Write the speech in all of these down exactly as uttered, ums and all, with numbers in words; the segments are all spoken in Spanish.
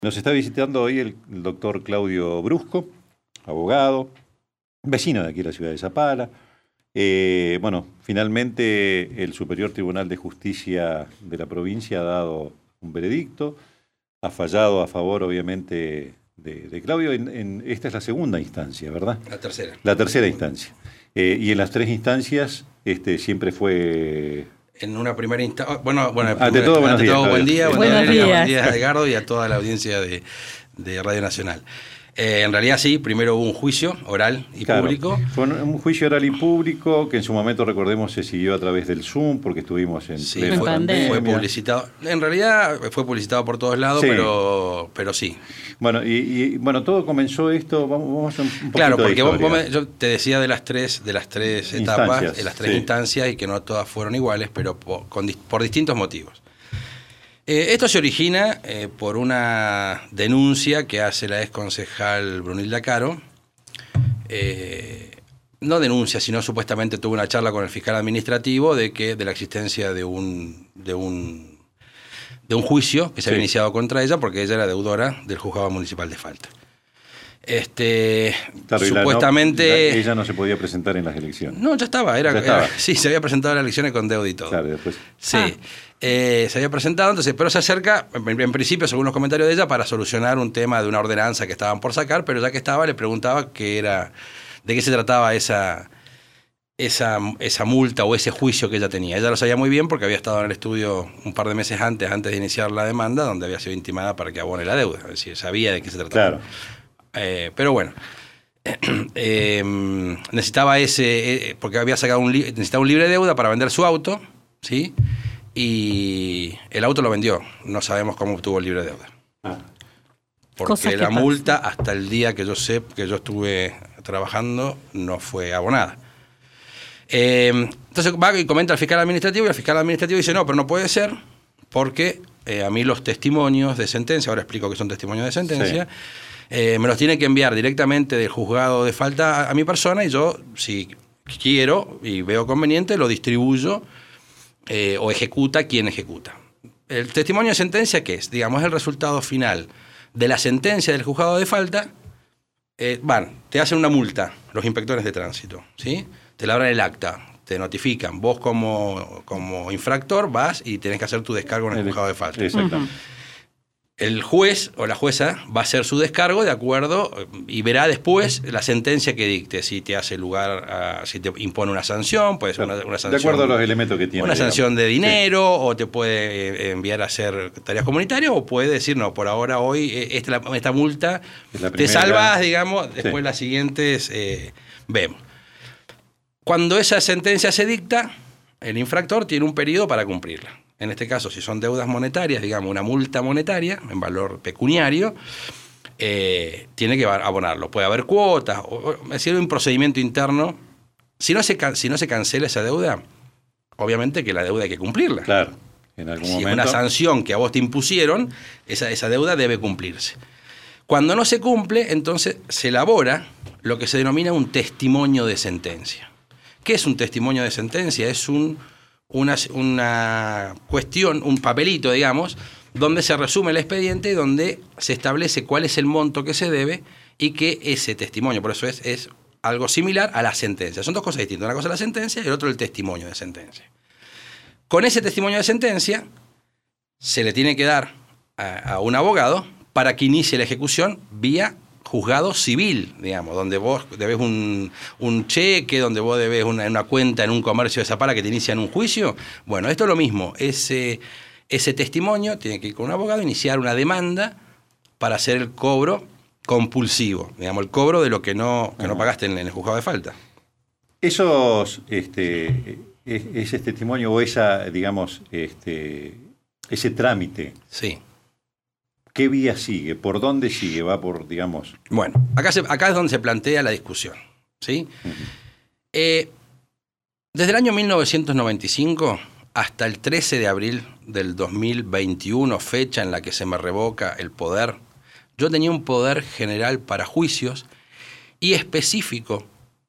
Nos está visitando hoy el, el doctor Claudio Brusco, abogado, vecino de aquí de la ciudad de Zapala. Eh, bueno, finalmente el Superior Tribunal de Justicia de la provincia ha dado un veredicto, ha fallado a favor, obviamente, de, de Claudio. En, en, esta es la segunda instancia, ¿verdad? La tercera. La tercera instancia. Eh, y en las tres instancias este, siempre fue... En una primera instancia, bueno, bueno, ante todo, buenos ante días, todo buen día, Buenos buen días. buen día, Edgardo, y a toda la audiencia de, de Radio Nacional. Eh, en realidad sí, primero hubo un juicio oral y Claro, público. fue un, un juicio oral y público que en su momento, recordemos, se siguió a través del Zoom porque estuvimos en Sí, plena fue, pandemia. fue publicitado. En realidad fue publicitado por todos lados, Sí. pero, pero sí. Bueno, y, y bueno, todo comenzó esto, vamos, vamos a hacer un poquito Claro, de porque vos, historia. vos me- yo te decía de las tres, de las tres etapas, Instancias, de las tres sí. instancias, y que no todas fueron iguales, pero por, con dis- por distintos motivos. Eh, esto se origina eh, por una denuncia que hace la ex concejal Brunilda Caro. Eh, no denuncia, sino supuestamente tuvo una charla con el fiscal administrativo de que de la existencia de un de un de un juicio que se Sí. había iniciado contra ella porque ella era deudora del juzgado municipal de Falta. Este Claro, y la no- supuestamente la- ella no se podía presentar en las elecciones. no, ya estaba, era, Ya estaba. era- sí, se había presentado a las elecciones con deuda y todo. Claro, después. Sí, Ah. eh, se había presentado, entonces, pero se acerca, en, en principio, según los comentarios de ella, para solucionar un tema de una ordenanza que estaban por sacar, pero ya que estaba, le preguntaba qué era, de qué se trataba esa, esa, esa multa o ese juicio que ella tenía. Ella lo sabía muy bien porque había estado en el estudio un par de meses antes, antes de iniciar la demanda, donde había sido intimada para que abone la deuda. Es decir, sabía de qué se trataba. Claro. Eh, pero bueno, eh, necesitaba ese, eh, porque había sacado un, li- necesitaba un libre de deuda para vender su auto, ¿sí? Y el auto lo vendió. No sabemos cómo obtuvo el libre de deuda. Ah. Porque Cosas que la pasan. multa, hasta el día que yo sé que yo estuve trabajando, no fue abonada. Eh, entonces va y comenta al fiscal administrativo, y el fiscal administrativo dice, no, pero no puede ser, porque eh, a mí los testimonios de sentencia, ahora explico que son testimonios de sentencia, eh, me los tiene que enviar directamente del juzgado de falta a, a mi persona, y yo, si quiero y veo conveniente, lo distribuyo eh, o ejecuta quien ejecuta. El testimonio de sentencia, ¿qué es? Digamos, es el resultado final de la sentencia del juzgado de falta. Eh, van, te hacen una multa los inspectores de tránsito, ¿sí? Te labran el acta, te notifican. Vos como, como infractor vas y tenés que hacer tu descargo en el, El- juzgado de falta. Exacto. Ujú. El juez o la jueza va a hacer su descargo de acuerdo eh, y verá después la sentencia que dicte, si te hace lugar, a, si te impone una sanción, puede ser una, una sanción. De acuerdo a los elementos que tiene. Una digamos. sanción de Sí. dinero, o te puede eh, enviar a hacer tareas comunitarias, o puede decir, no, por ahora, hoy, eh, esta, esta multa, Es la te primera. salvas, digamos, después Sí. las siguientes eh, vemos. Cuando esa sentencia se dicta, el infractor tiene un periodo para cumplirla. En este caso, si son deudas monetarias, digamos, una multa monetaria en valor pecuniario, eh, tiene que abonarlo. Puede haber cuotas, o, o, es decir, un procedimiento interno. Si no se, can- si no se cancela esa deuda, obviamente que la deuda hay que cumplirla. Claro. En algún Si es momento. una sanción que a vos te impusieron, esa, esa deuda debe cumplirse. Cuando no se cumple, entonces se elabora lo que se denomina un testimonio de sentencia. ¿Qué es un testimonio de sentencia? Es un, una, una cuestión, un papelito, digamos, donde se resume el expediente y donde se establece cuál es el monto que se debe y que ese testimonio, por eso es, es algo similar a la sentencia. Son dos cosas distintas. Una cosa es la sentencia y el otro el testimonio de sentencia. Con ese testimonio de sentencia se le tiene que dar a, a un abogado para que inicie la ejecución vía juzgado civil, digamos, donde vos debes un, un cheque, donde vos debes una, una cuenta en un comercio de Zapala que te inician un juicio. Bueno, esto es lo mismo. Ese, ese testimonio tiene que ir con un abogado, iniciar una demanda para hacer el cobro compulsivo, digamos, el cobro de lo que no, que no pagaste en, en el juzgado de falta. Esos, este, es- ese testimonio o esa, digamos, este, ese trámite, Sí. ¿qué vía sigue? ¿Por dónde sigue? Va por, digamos. Bueno, acá, se- acá es donde se plantea la discusión, ¿sí? Ujú. Eh, desde el año mil novecientos noventa y cinco hasta el trece de abril del dos mil veintiuno, fecha en la que se me revoca el poder, yo tenía un poder general para juicios y específico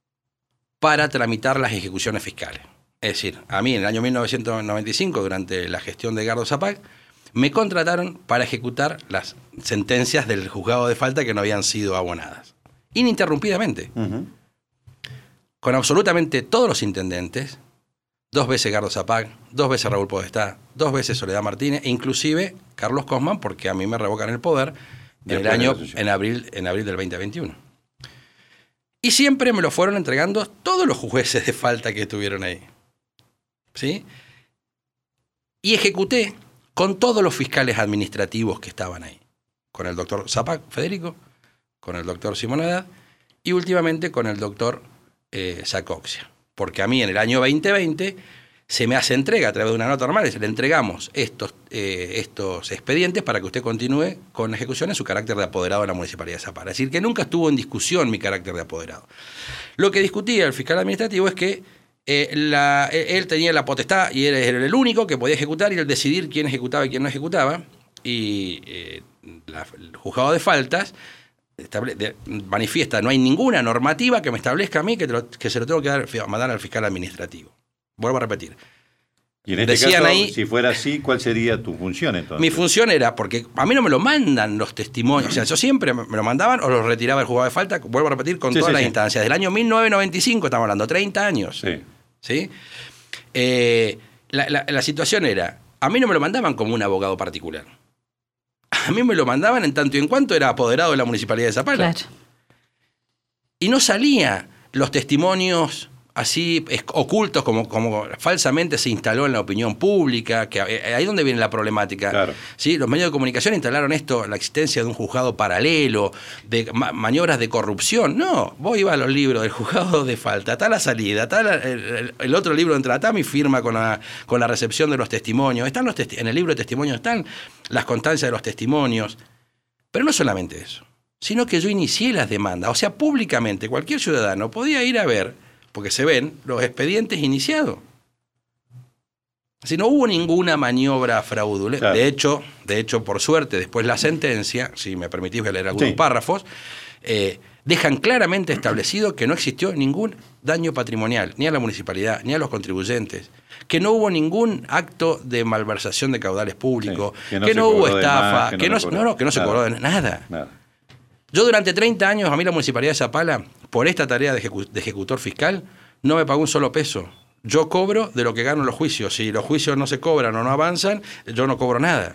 para tramitar las ejecuciones fiscales. Es decir, a mí en el año mil novecientos noventa y cinco, durante la gestión de Edgardo Zapac, me contrataron para ejecutar las sentencias del juzgado de falta que no habían sido abonadas. Ininterrumpidamente. Uh-huh. Con absolutamente todos los intendentes, dos veces Gardo Zapag, dos veces Raúl Podestá, dos veces Soledad Martínez, e inclusive Carlos Cosman, porque a mí me revocan el poder en el año, en abril, en abril del veinte veintiuno. Y siempre me lo fueron entregando todos los jueces de falta que estuvieron ahí. ¿Sí? Y ejecuté con todos los fiscales administrativos que estaban ahí. Con el doctor Zapag, Federico, con el doctor Simonedad y últimamente con el doctor eh, Sacoxia. Porque a mí en el año veinte veinte se me hace entrega a través de una nota normal, le entregamos estos, eh, estos expedientes para que usted continúe con la ejecución en su carácter de apoderado de la Municipalidad de Zapala. Es decir, que nunca estuvo en discusión mi carácter de apoderado. Lo que discutía el fiscal administrativo es que eh, la, él tenía la potestad y era el único que podía ejecutar y el decidir quién ejecutaba y quién no ejecutaba. Y eh, la, el juzgado de faltas Estable, de, manifiesta, no hay ninguna normativa que me establezca a mí que, te lo, que se lo tengo que dar, mandar al fiscal administrativo. Vuelvo a repetir. Y en este Decían caso, ahí, si fuera así, ¿cuál sería tu función entonces? Mi función era, porque a mí no me lo mandan los testimonios, o sea, yo siempre me lo mandaban o los retiraba el juzgado de falta, vuelvo a repetir, con sí, todas sí, las sí. instancias. Del año mil novecientos noventa y cinco, estamos hablando, treinta años. Sí. ¿Sí? Eh, la, la, la situación era, a mí no me lo mandaban como un abogado particular. A mí me lo mandaban en tanto y en cuanto era apoderado de la Municipalidad de Zapala. Claro. Y no salía los testimonios así ocultos como, como falsamente se instaló en la opinión pública, que ahí es donde viene la problemática. Claro. ¿Sí? Los medios de comunicación instalaron esto, la existencia de un juzgado paralelo, de ma maniobras de corrupción. No, vos ibas a los libros del juzgado de falta, está la salida, está la, el, el otro libro de entrada, está mi firma con la, con la recepción de los testimonios, están los testi en el libro de testimonios están las constancias de los testimonios. Pero no solamente eso, sino que yo inicié las demandas. O sea, públicamente cualquier ciudadano podía ir a ver, porque se ven los expedientes iniciados. Así no hubo ninguna maniobra fraudulenta. Claro. De hecho, de hecho, por suerte, después la sentencia, si me permitís voy a leer algunos sí. párrafos, eh, dejan claramente establecido que no existió ningún daño patrimonial, ni a la municipalidad, ni a los contribuyentes, que no hubo ningún acto de malversación de caudales públicos, sí, que no, que no hubo estafa, más, que, que, no, no, no, no, que no se nada. cobró de nada. nada. Yo durante treinta años, a mí la Municipalidad de Zapala, por esta tarea de, ejecu de ejecutor fiscal, no me pagó un solo peso. Yo cobro de lo que gano en los juicios. Si los juicios no se cobran o no avanzan, yo no cobro nada.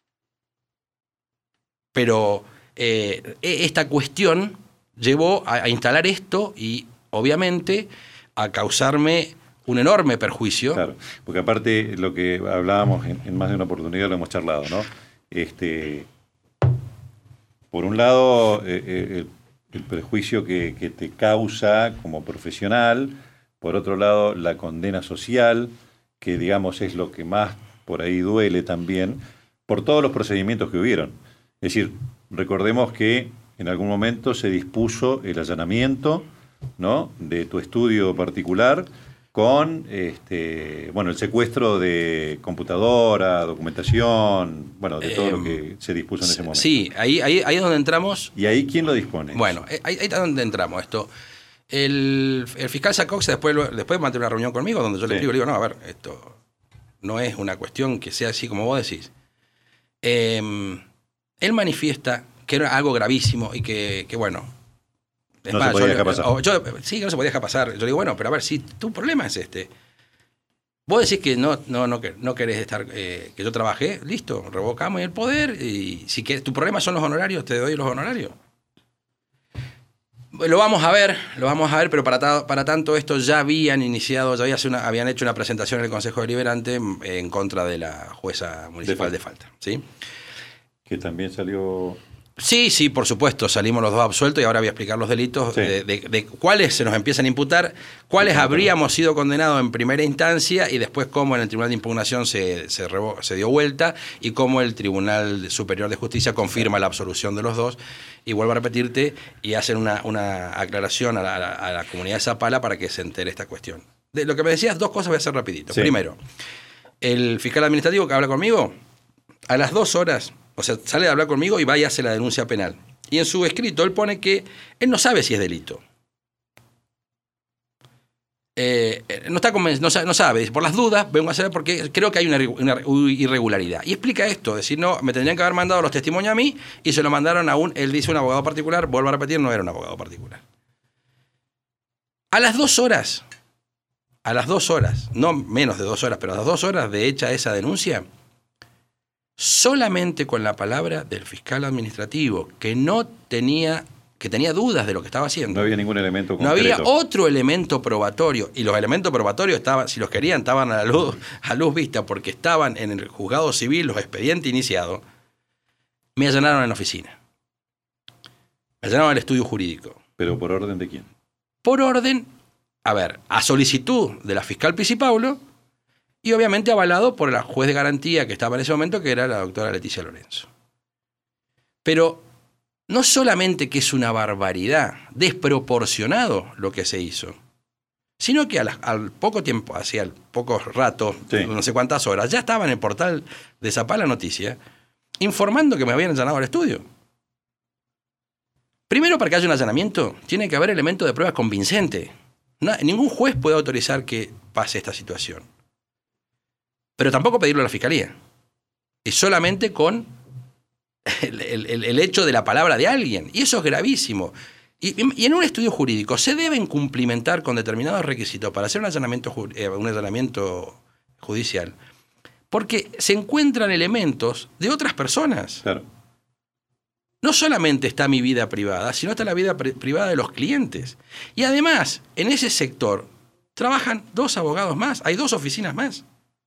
Pero eh, esta cuestión llevó a, a instalar esto y, obviamente, a causarme un enorme perjuicio. Claro, porque aparte lo que hablábamos en, en más de una oportunidad, lo hemos charlado, ¿no? Este... Por un lado, eh, el, el perjuicio que, que te causa como profesional, por otro lado, la condena social, que digamos es lo que más por ahí duele también, por todos los procedimientos que hubieron. Es decir, recordemos que en algún momento se dispuso el allanamiento, ¿no?, de tu estudio particular, con este, bueno, el secuestro de computadora, documentación, bueno, de todo eh, lo que se dispuso en ese momento. Sí, ahí, ahí, ahí es donde entramos. ¿Y ahí quién lo dispone? Bueno, ahí, ahí es donde entramos. Esto, el, el fiscal Sacoxia después, después mantuvo una reunión conmigo donde yo sí. le explico, le digo, no, a ver, esto no es una cuestión que sea así como vos decís. Eh, él manifiesta que era algo gravísimo y que, que bueno... Es no más, se podía yo, dejar pasar. O, yo, sí, que no se podía dejar pasar. Yo digo, bueno, pero a ver, si tu problema es este. Vos decís que no, no, no, no querés estar, eh, que yo trabajé, listo, revocamos el poder y si querés, tu problema son los honorarios, te doy los honorarios. Lo vamos a ver, lo vamos a ver, pero para, ta, para tanto esto ya habían iniciado, ya había una, habían hecho una presentación en el Consejo Deliberante en contra de la jueza municipal de, de falta, ¿sí? Que también salió... Sí, sí, por supuesto, salimos los dos absueltos y ahora voy a explicar los delitos sí. de, de, de cuáles se nos empiezan a imputar, cuáles sí, habríamos sido condenados en primera instancia y después cómo en el Tribunal de Impugnación se, se, se dio vuelta y cómo el Tribunal Superior de Justicia confirma sí. la absolución de los dos. Y vuelvo a repetirte y hacen una, una aclaración a la, a, la, a la comunidad de Zapala para que se entere esta cuestión. De lo que me decías, dos cosas voy a hacer rapidito. Sí. Primero, el fiscal administrativo que habla conmigo, a las dos horas... O sea, sale de hablar conmigo y va y hace la denuncia penal. Y en su escrito él pone que él no sabe si es delito. eh, no, está conven- no, sabe, no sabe, dice, por las dudas, vengo a saber porque creo que hay una, una irregularidad. Y explica esto, decir, no, me tendrían que haber mandado los testimonios a mí y se lo mandaron a un, él dice un abogado particular, vuelvo a repetir, no era un abogado particular. A las dos horas, a las dos horas, no menos de dos horas, pero a las dos horas de hecha esa denuncia, solamente con la palabra del fiscal administrativo, que no tenía, que tenía dudas de lo que estaba haciendo. No había ningún elemento concreto. No había otro elemento probatorio, y los elementos probatorios estaban, si los querían, estaban a la luz, a luz vista, porque estaban en el juzgado civil, los expedientes iniciados. Me allanaron en la oficina. Me allanaron el estudio jurídico. ¿Pero por orden de quién? Por orden, a ver, a solicitud de la fiscal Piscipaulo y obviamente avalado por la juez de garantía que estaba en ese momento, que era la doctora Leticia Lorenzo. Pero no solamente que es una barbaridad, desproporcionado lo que se hizo, sino que al, al poco tiempo, hacia el poco rato, sí. no sé cuántas horas, ya estaba en el portal de Zapala Noticia informando que me habían allanado al estudio. Primero, para que haya un allanamiento, tiene que haber elementos de prueba convincente. No, ningún juez puede autorizar que pase esta situación. Pero tampoco pedirlo a la fiscalía. Es solamente con el, el, el hecho de la palabra de alguien. Y eso es gravísimo. Y, y en un estudio jurídico se deben cumplimentar con determinados requisitos para hacer un allanamiento, un allanamiento judicial. Porque se encuentran elementos de otras personas. Claro. No solamente está mi vida privada, sino está la vida privada de los clientes. Y además, en ese sector trabajan dos abogados más, hay dos oficinas más.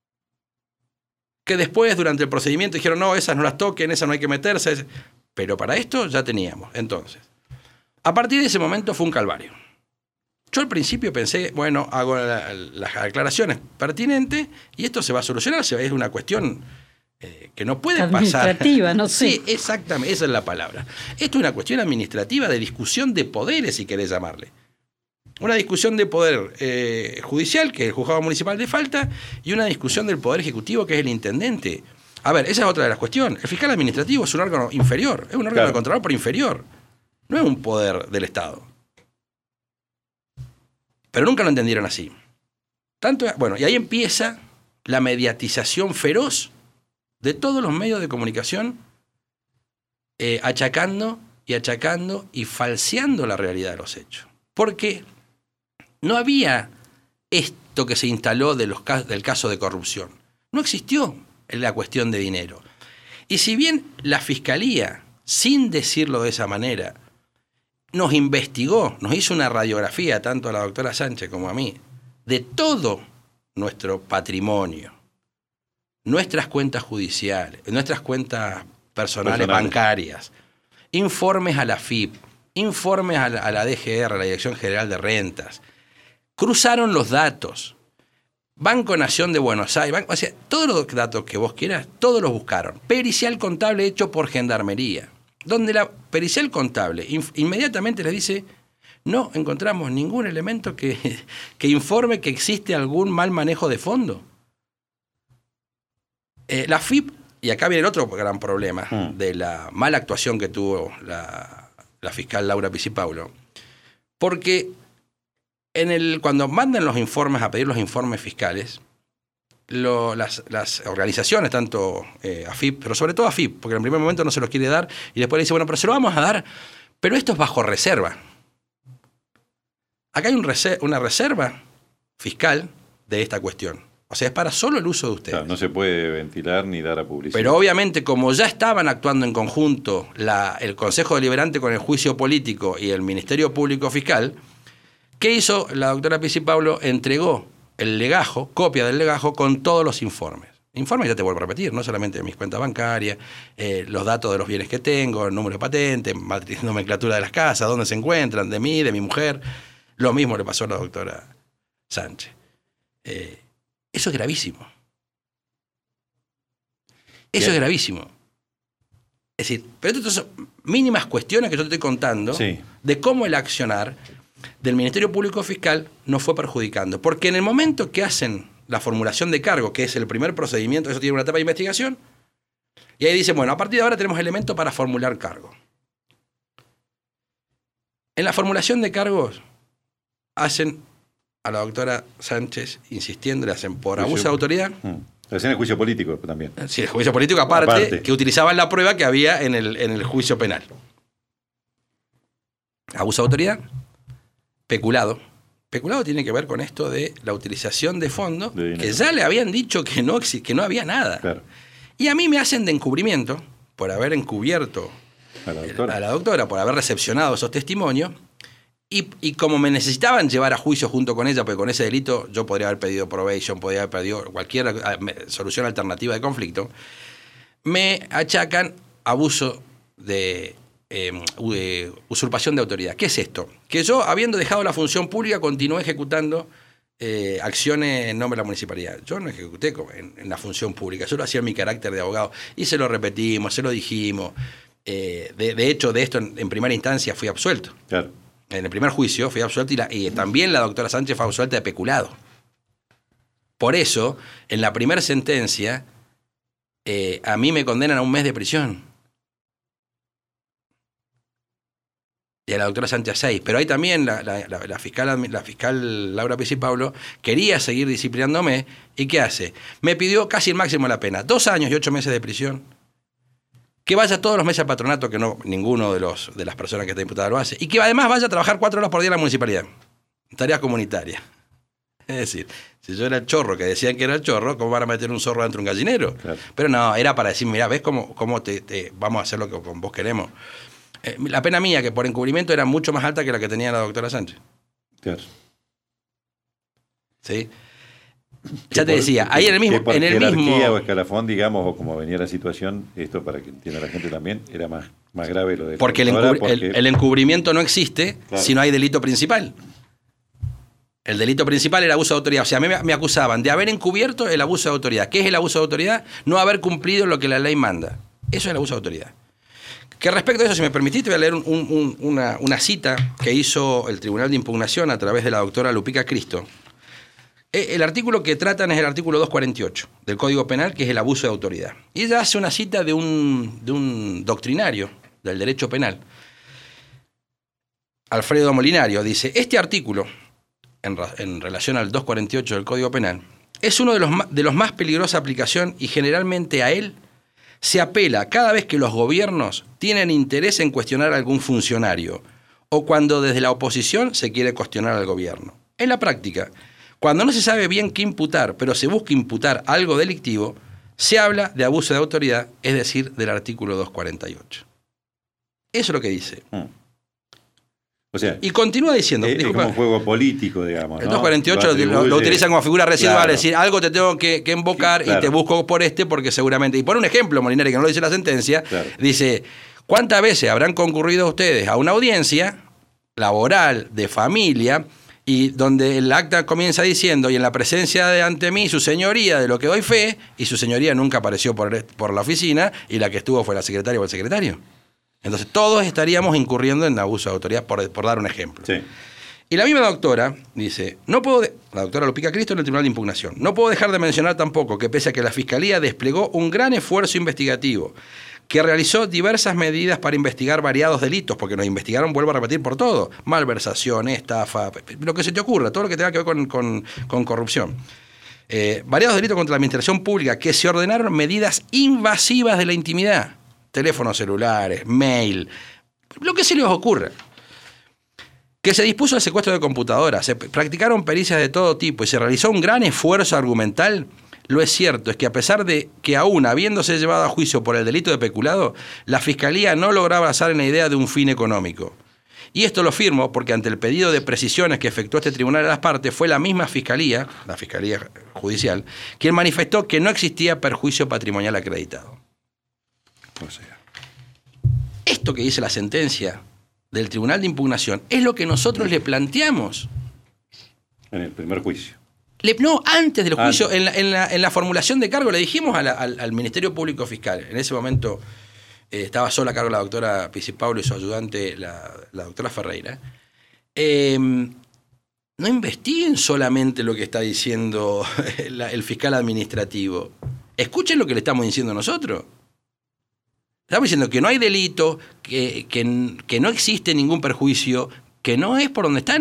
Que después, durante el procedimiento, dijeron, no, esas no las toquen, esas no hay que meterse. Pero para esto ya teníamos. Entonces, a partir de ese momento fue un calvario. Yo al principio pensé, bueno, hago la, las aclaraciones pertinentes y esto se va a solucionar, es una cuestión... Eh, que no puede administrativa, pasar. no sé. Sí, exactamente, esa es la palabra. Esto es una cuestión administrativa de discusión de poderes, si querés llamarle. Una discusión de poder eh, judicial, que es el juzgado municipal de falta, y una discusión del poder ejecutivo, que es el intendente. A ver, esa es otra de las cuestiones. El fiscal administrativo es un órgano inferior, es un órgano claro. de control por inferior. No es un poder del Estado. Pero nunca lo entendieron así. Tanto, bueno, y ahí empieza la mediatización feroz de todos los medios de comunicación, eh, achacando y achacando y falseando la realidad de los hechos. Porque no había esto que se instaló de los, del caso de corrupción. No existió la cuestión de dinero. Y si bien la Fiscalía, sin decirlo de esa manera, nos investigó, nos hizo una radiografía, tanto a la doctora Sánchez como a mí, de todo nuestro patrimonio, nuestras cuentas judiciales, nuestras cuentas personales, personales. bancarias, informes a la F I P, informes a la, a la D G R, a la Dirección General de Rentas, cruzaron los datos, Banco Nación de Buenos Aires, Banco, o sea, todos los datos que vos quieras, todos los buscaron. Pericial contable hecho por Gendarmería, donde la pericial contable inf, inmediatamente les dice, no encontramos ningún elemento que, que informe que existe algún mal manejo de fondo. Eh, la F I P, y acá viene el otro gran problema mm. de la mala actuación que tuvo la, la fiscal Laura Piscipaulo, porque en el, cuando mandan los informes a pedir los informes fiscales, lo, las, las organizaciones, tanto eh, A F I P, pero sobre todo A F I P, porque en el primer momento no se los quiere dar, y después le dice, bueno, pero se lo vamos a dar, pero esto es bajo reserva. Acá hay un reser- una reserva fiscal de esta cuestión. O sea, es para solo el uso de ustedes. Claro, no se puede ventilar ni dar a publicidad. Pero obviamente, como ya estaban actuando en conjunto la, el Consejo Deliberante con el juicio político y el Ministerio Público Fiscal, ¿qué hizo la doctora Piscipaulo? Entregó el legajo, copia del legajo, con todos los informes. Informes, ya te vuelvo a repetir, no solamente de mis cuentas bancarias, eh, los datos de los bienes que tengo, el número de patente, matriz, nomenclatura de las casas, dónde se encuentran, de mí, de mi mujer. Lo mismo le pasó a la doctora Sánchez. Eh, Eso es gravísimo. Eso Bien. es gravísimo. Es decir, pero estas son mínimas cuestiones que yo te estoy contando sí. de cómo el accionar del Ministerio Público Fiscal nos fue perjudicando. Porque en el momento que hacen la formulación de cargo, que es el primer procedimiento, eso tiene una etapa de investigación, y ahí dicen, bueno, a partir de ahora tenemos elementos para formular cargo. En la formulación de cargos hacen a la doctora Sánchez insistiendo, le hacen por Juicio. abuso de autoridad. Mm. Hacían el juicio político también. Sí, el juicio político aparte, Aparte. que utilizaban la prueba que había en el, en el juicio penal. Abuso de autoridad, peculado. Peculado tiene que ver con esto de la utilización de fondos De dinero. que ya le habían dicho que no, exi- que no había nada. Claro. Y a mí me hacen de encubrimiento, por haber encubierto A la doctora. a la doctora, por haber recepcionado esos testimonios. Y, y como me necesitaban llevar a juicio junto con ella, porque con ese delito yo podría haber pedido probation, podría haber pedido cualquier eh, solución alternativa de conflicto, me achacan abuso de eh, eh, usurpación de autoridad. ¿Qué es esto? Que yo, habiendo dejado la función pública, continué ejecutando eh, acciones en nombre de la municipalidad. Yo no ejecuté en, en la función pública, yo lo hacía en mi carácter de abogado. Y se lo repetimos, se lo dijimos. Eh, de, de hecho, de esto en, en primera instancia fui absuelto. Claro. En el primer juicio fui absuelto y, la, y también la doctora Sánchez fue absuelta de peculado. Por eso, en la primera sentencia, eh, a mí me condenan a un mes de prisión. Y a la doctora Sánchez seis. Pero ahí también la, la, la, la, fiscal, la fiscal Laura Pizzi Pablo quería seguir disciplinándome. ¿Y qué hace? Me pidió casi el máximo de la pena. Dos años y ocho meses de prisión. Que vaya todos los meses al patronato, que no ninguno de los de las personas que está imputada lo hace, y que además vaya a trabajar cuatro horas por día en la municipalidad. Tareas comunitarias. Es decir, si yo era el chorro, que decían que era el chorro, ¿cómo van a meter un zorro dentro de un gallinero? Claro. Pero no, era para decir, mirá, ¿ves cómo, cómo te, te vamos a hacer lo que con vos queremos? Eh, la pena mía, que por encubrimiento era mucho más alta que la que tenía la doctora Sánchez. Claro. ¿Sí? Ya te decía, ahí en el mismo... por en el mismo o escalafón, digamos, o como venía la situación, esto para que entienda la gente también, era más, más grave lo de... Porque, el, encubri porque... El, el encubrimiento no existe, claro, si no hay delito principal. El delito principal era abuso de autoridad. O sea, a mí me, me acusaban de haber encubierto el abuso de autoridad. ¿Qué es el abuso de autoridad? No haber cumplido lo que la ley manda. Eso es el abuso de autoridad. Que respecto a eso, si me permitiste, voy a leer un, un, una, una cita que hizo el Tribunal de Impugnación a través de la doctora Lupica Cristo. El artículo que tratan es el artículo doscientos cuarenta y ocho del Código Penal, que es el abuso de autoridad. Y ella hace una cita de un, de un doctrinario del derecho penal, Alfredo Molinario. Dice, este artículo, en, en relación al doscientos cuarenta y ocho del Código Penal, es uno de los, de los más peligrosa aplicación y generalmente a él se apela cada vez que los gobiernos tienen interés en cuestionar a algún funcionario o cuando desde la oposición se quiere cuestionar al gobierno. En la práctica, cuando no se sabe bien qué imputar, pero se busca imputar algo delictivo, se habla de abuso de autoridad, es decir, del artículo doscientos cuarenta y ocho. Eso es lo que dice. Hmm. O sea, y continúa diciendo... Es, es como un juego político, digamos, el ¿no? doscientos cuarenta y ocho lo, lo, lo utilizan como figura residual, claro, es decir, algo te tengo que, que invocar, sí, claro, y te busco por este porque seguramente... Y por un ejemplo, Molinari, que no lo dice la sentencia, claro, dice, ¿cuántas veces habrán concurrido ustedes a una audiencia laboral, de familia... y donde el acta comienza diciendo, y en la presencia de ante mí su señoría de lo que doy fe, y su señoría nunca apareció por, por la oficina, y la que estuvo fue la secretaria o el secretario? Entonces todos estaríamos incurriendo en abuso de autoridad, por, por dar un ejemplo. Sí. Y la misma doctora dice, no puedo, de, la doctora Lupica Cristo en el Tribunal de Impugnación, no puedo dejar de mencionar tampoco que pese a que la Fiscalía desplegó un gran esfuerzo investigativo, que realizó diversas medidas para investigar variados delitos, porque nos investigaron, vuelvo a repetir, por todo, malversación, estafa, lo que se te ocurra, todo lo que tenga que ver con, con, con corrupción. Eh, variados delitos contra la administración pública, que se ordenaron medidas invasivas de la intimidad, teléfonos celulares, mail, lo que se les ocurra. Que se dispuso el secuestro de computadoras, se practicaron pericias de todo tipo y se realizó un gran esfuerzo argumental. Lo es cierto es que a pesar de que aún habiéndose llevado a juicio por el delito de peculado, la Fiscalía no logró avanzar en la idea de un fin económico. Y esto lo firmo porque ante el pedido de precisiones que efectuó este tribunal a las partes, fue la misma Fiscalía, la Fiscalía Judicial, quien manifestó que no existía perjuicio patrimonial acreditado. O sea, esto que dice la sentencia del Tribunal de Impugnación es lo que nosotros le planteamos. En el primer juicio. Le, no, antes del juicio, antes. En, la, en, la, en la formulación de cargo, le dijimos a la, al, al Ministerio Público Fiscal. En ese momento eh, estaba sola a cargo la doctora Pizzi Pablo y su ayudante, la, la doctora Ferreira. Eh, no investiguen solamente lo que está diciendo la, el fiscal administrativo. Escuchen lo que le estamos diciendo nosotros. Estamos diciendo que no hay delito, que, que, que no existe ningún perjuicio, que no es por donde están.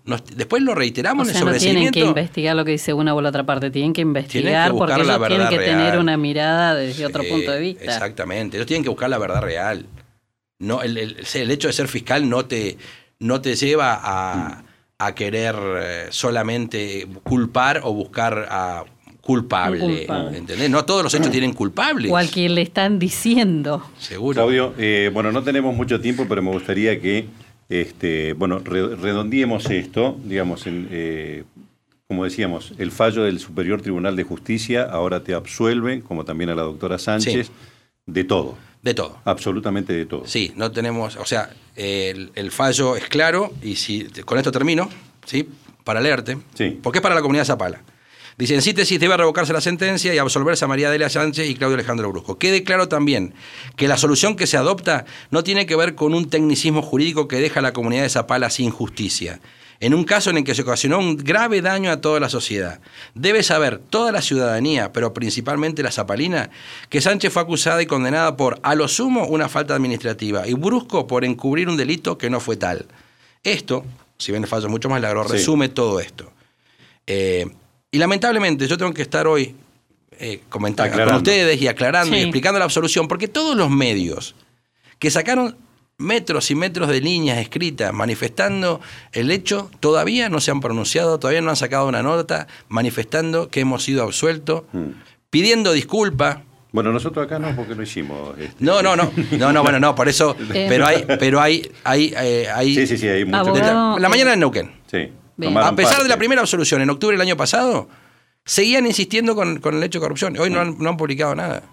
Nos, después lo reiteramos o sea, en el no tienen sobreseimiento. que investigar lo que dice una o la otra parte, tienen que investigar que porque ellos tienen que real. tener una mirada desde otro Sí, punto de vista. Exactamente, ellos tienen que buscar la verdad real. No, el, el, el hecho de ser fiscal no te, no te lleva a, a querer eh, solamente culpar o buscar a culpable, culpable. ¿entendés? No todos los hechos tienen culpables. O al que le están diciendo. Seguro. Claudio, eh, bueno, no tenemos mucho tiempo, pero me gustaría que, este, bueno, re, redondeemos esto, digamos, en, eh, como decíamos, el fallo del Superior Tribunal de Justicia ahora te absuelve, como también a la doctora Sánchez, sí. de todo. De todo. Absolutamente de todo. Sí, no tenemos, o sea, el, el fallo es claro, y si con esto termino, ¿sí? Para leerte, sí. porque es para la comunidad Zapala. Dice, en síntesis, debe revocarse la sentencia y absolverse a María Delia Sánchez y Claudio Alejandro Brusco. Quede claro también que la solución que se adopta no tiene que ver con un tecnicismo jurídico que deja a la comunidad de Zapala sin justicia. En un caso en el que se ocasionó un grave daño a toda la sociedad. Debe saber toda la ciudadanía, pero principalmente la zapalina, que Sánchez fue acusada y condenada por, a lo sumo, una falta administrativa y Brusco por encubrir un delito que no fue tal. Esto, si bien el fallo es mucho más largo, sí. resume todo esto. Eh, y lamentablemente yo tengo que estar hoy eh, comentando con ustedes y aclarando sí. y explicando la absolución, porque todos los medios que sacaron metros y metros de líneas escritas manifestando el hecho, todavía no se han pronunciado, todavía no han sacado una nota manifestando que hemos sido absueltos, hmm. pidiendo disculpas. Bueno, nosotros acá no, porque lo hicimos. Este... No, no, no, no, no, bueno, no, por eso, pero hay, pero hay, hay, eh, hay. Sí, sí, sí, hay mucho. La, la mañana en Neuquén. Sí. A pesar parte. de la primera absolución en octubre del año pasado, seguían insistiendo con, con el hecho de corrupción. Hoy hmm. no, han, no han publicado nada.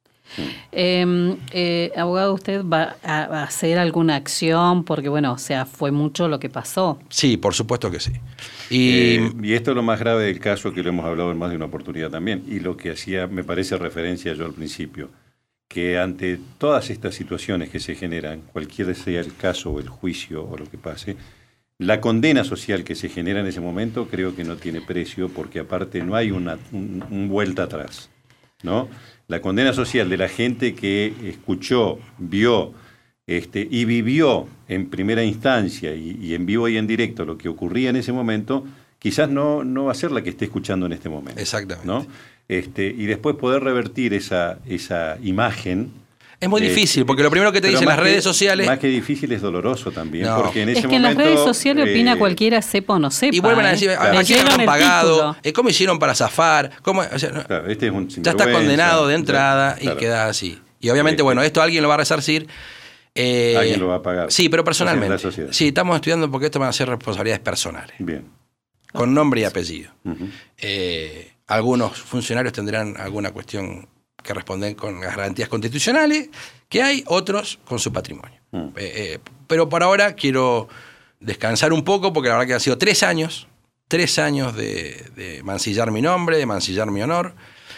Eh, eh, abogado, ¿usted va a hacer alguna acción? Porque, bueno, o sea, fue mucho lo que pasó. Sí, por supuesto que sí. Y, eh, y esto es lo más grave del caso, que lo hemos hablado en más de una oportunidad también, y lo que hacía, me parece referencia yo al principio, que ante todas estas situaciones que se generan, cualquiera sea el caso o el juicio o lo que pase, la condena social que se genera en ese momento creo que no tiene precio, porque aparte no hay una un, un vuelta atrás, ¿no? La condena social de la gente que escuchó, vio este, y vivió en primera instancia y, y en vivo y en directo lo que ocurría en ese momento, quizás no, no va a ser la que esté escuchando en este momento. Exactamente. ¿No? Este, y después poder revertir esa, esa imagen. Es muy difícil, porque lo primero que te dicen las redes que, sociales... Más que difícil es doloroso también. No. Porque en ese es que momento, en las redes sociales eh, opina cualquiera, sepa o no sepa. Y vuelven a decir, ¿eh? ¿a quién han pagado? ¿Cómo hicieron para zafar? ¿Cómo? O sea, no, claro, este es un ya está condenado de entrada claro. y queda así. Y obviamente, bueno, esto alguien lo va a resarcir. Eh, alguien lo va a pagar. Sí, pero personalmente. Sí, estamos estudiando porque esto van a ser responsabilidades personales. Bien. Con nombre y apellido. Uh-huh. eh, algunos funcionarios tendrán alguna cuestión que responden con las garantías constitucionales que hay, otros con su patrimonio. Mm. Eh, eh, pero por ahora quiero descansar un poco, porque la verdad que han sido tres años, tres años de, de mancillar mi nombre, de mancillar mi honor.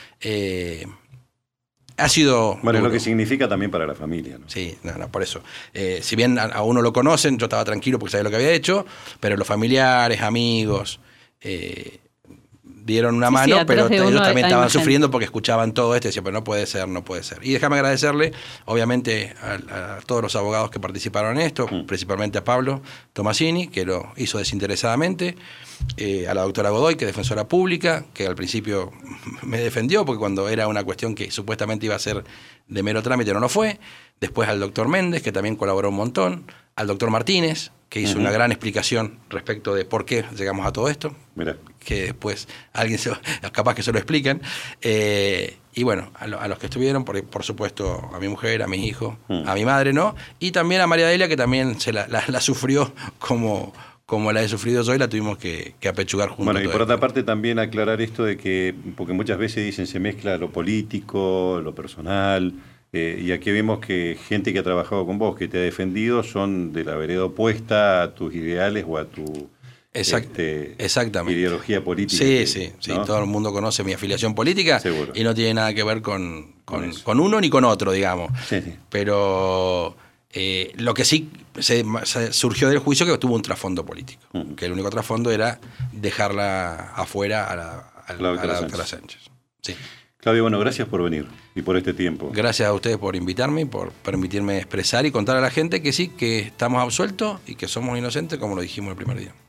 Eh, ha sido... Bueno, duro. Lo que significa también para la familia, ¿no? Sí, no, no, por eso. Eh, si bien a, a uno lo conocen, yo estaba tranquilo porque sabía lo que había hecho, pero los familiares, amigos... Eh, dieron una sí, mano, sí, pero ellos también estaban sufriendo porque escuchaban todo esto y decían, pero no puede ser, no puede ser. Y déjame agradecerle, obviamente, a, a todos los abogados que participaron en esto, mm. principalmente a Pablo Tomasini, que lo hizo desinteresadamente, eh, a la doctora Godoy, que es defensora pública, que al principio me defendió, porque cuando era una cuestión que supuestamente iba a ser de mero trámite no lo fue, después al doctor Méndez, que también colaboró un montón, al doctor Martínez, que hizo uh-huh. una gran explicación respecto de por qué llegamos a todo esto. Mirá. Que después alguien se, capaz que se lo explican. Eh, y bueno, a, lo, a los que estuvieron, por, por supuesto, a mi mujer, a mis hijos, uh-huh. a mi madre, ¿no? Y también a María Delia, que también se la, la, la sufrió como, como la he sufrido yo y la tuvimos que, que apechugar juntos. Bueno, y por otra parte también aclarar esto de que, porque muchas veces dicen se mezcla lo político, lo personal... Eh, y aquí vemos que gente que ha trabajado con vos, que te ha defendido, son de la vereda opuesta a tus ideales o a tu Exact, este, exactamente. ideología política. Sí, que, sí, sí. ¿no? Todo el mundo conoce mi afiliación política. Seguro. Y no tiene nada que ver con, con, con uno ni con otro, digamos. Sí, sí. Pero eh, lo que sí se, se surgió del juicio que tuvo un trasfondo político. Uh-huh. Que el único trasfondo era dejarla afuera a la, a, la, a la doctora Sánchez. Sí. Claudio, bueno, gracias por venir y por este tiempo. Gracias a ustedes por invitarme y por permitirme expresar y contar a la gente que sí, que estamos absueltos y que somos inocentes, como lo dijimos el primer día.